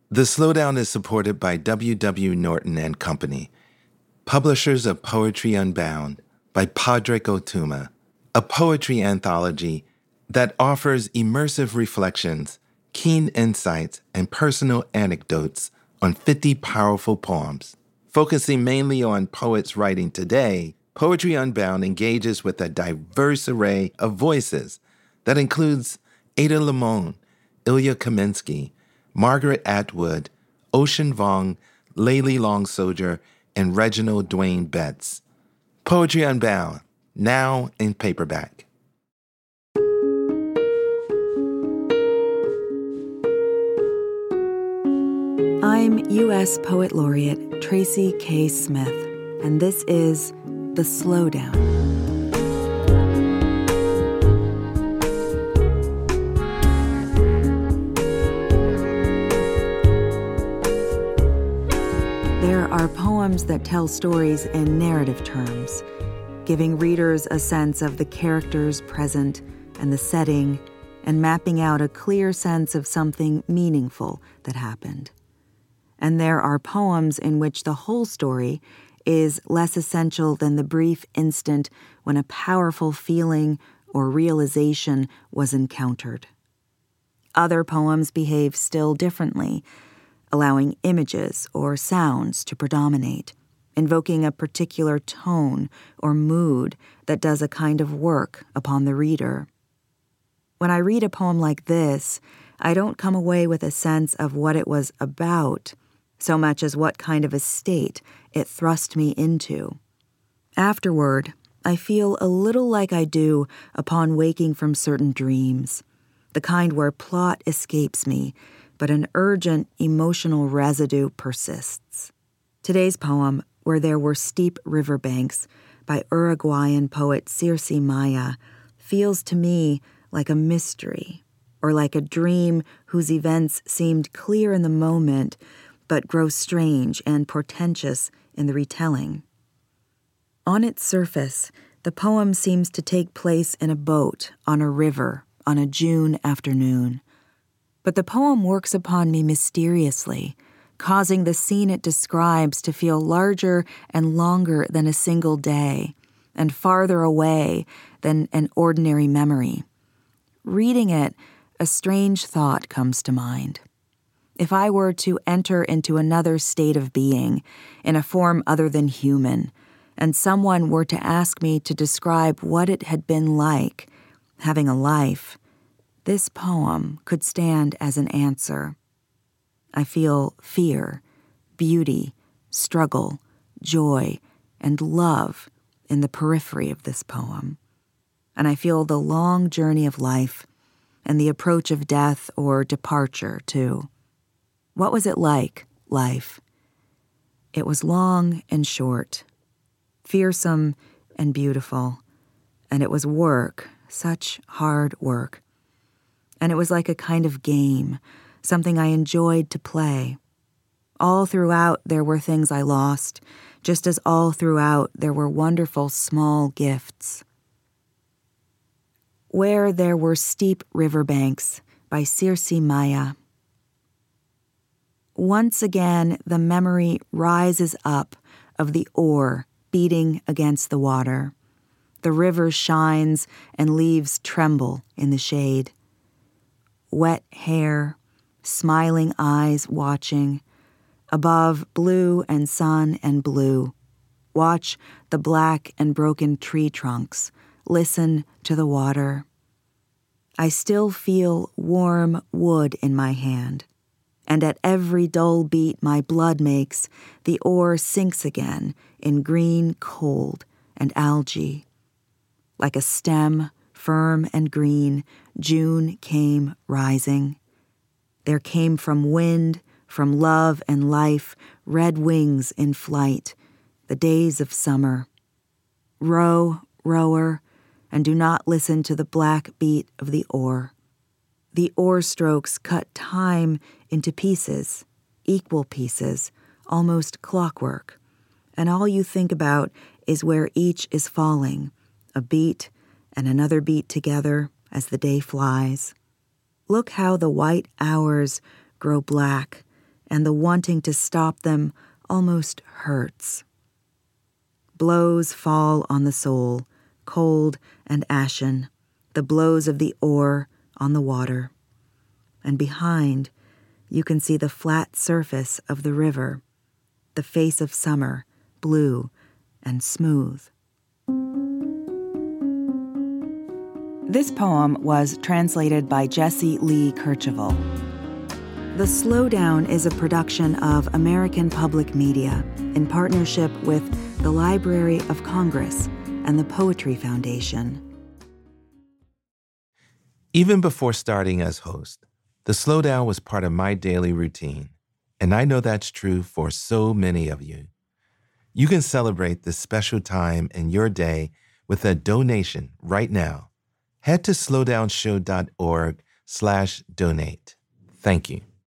The Slowdown is supported by W. W. Norton and Company, publishers of Poetry Unbound by Padraig Ó Tuama, a poetry anthology that offers immersive reflections, keen insights, and personal anecdotes on 50 powerful poems. Focusing mainly on poets writing today, Poetry Unbound engages with a diverse array of voices that includes Ada Limon, Ilya Kaminsky, Margaret Atwood, Ocean Vuong, Layli Long Soldier, and Reginald Dwayne Betts. Poetry Unbound, now in paperback. I'm U.S. Poet Laureate Tracy K. Smith, and this is The Slowdown. There are poems that tell stories in narrative terms, giving readers a sense of the characters present and the setting, and mapping out a clear sense of something meaningful that happened. And there are poems in which the whole story is less essential than the brief instant when a powerful feeling or realization was encountered. Other poems behave still differently, allowing images or sounds to predominate, invoking a particular tone or mood that does a kind of work upon the reader. When I read a poem like this, I don't come away with a sense of what it was about, so much as what kind of a state it thrust me into. Afterward, I feel a little like I do upon waking from certain dreams, the kind where plot escapes me, but an urgent emotional residue persists. Today's poem, Where There Were Steep Riverbanks, by Uruguayan poet Circe Maya, feels to me like a mystery, or like a dream whose events seemed clear in the moment, but grow strange and portentous in the retelling. On its surface, the poem seems to take place in a boat on a river on a June afternoon. But the poem works upon me mysteriously, causing the scene it describes to feel larger and longer than a single day, and farther away than an ordinary memory. Reading it, a strange thought comes to mind. If I were to enter into another state of being, in a form other than human, and someone were to ask me to describe what it had been like, having a life, this poem could stand as an answer. I feel fear, beauty, struggle, joy, and love in the periphery of this poem. And I feel the long journey of life and the approach of death or departure, too. What was it like, life? It was long and short, fearsome and beautiful, and it was work, such hard work. And it was like a kind of game, something I enjoyed to play. All throughout there were things I lost, just as all throughout there were wonderful small gifts. Where There Were Steep Riverbanks, by Circe Maya. Once again, the memory rises up of the oar beating against the water. The river shines and leaves tremble in the shade. Wet hair, smiling eyes watching. Above, blue and sun and blue. Watch the black and broken tree trunks. Listen to the water. I still feel warm wood in my hand. And at every dull beat my blood makes, the oar sinks again in green cold and algae. Like a stem, firm and green, June came rising. There came from wind, from love and life, red wings in flight, the days of summer. Row, rower, and do not listen to the black beat of the oar. The oar strokes cut time into pieces, equal pieces, almost clockwork, and all you think about is where each is falling, a beat and another beat together as the day flies. Look how the white hours grow black and the wanting to stop them almost hurts. Blows fall on the soul, cold and ashen, the blows of the oar on the water. And behind, you can see the flat surface of the river, the face of summer, blue and smooth. This poem was translated by Jessie Lee Kercheval. The Slowdown is a production of American Public Media in partnership with the Library of Congress and the Poetry Foundation. Even before starting as host, the Slowdown was part of my daily routine, and I know that's true for so many of you. You can celebrate this special time in your day with a donation right now. Head to slowdownshow.org/donate. Thank you.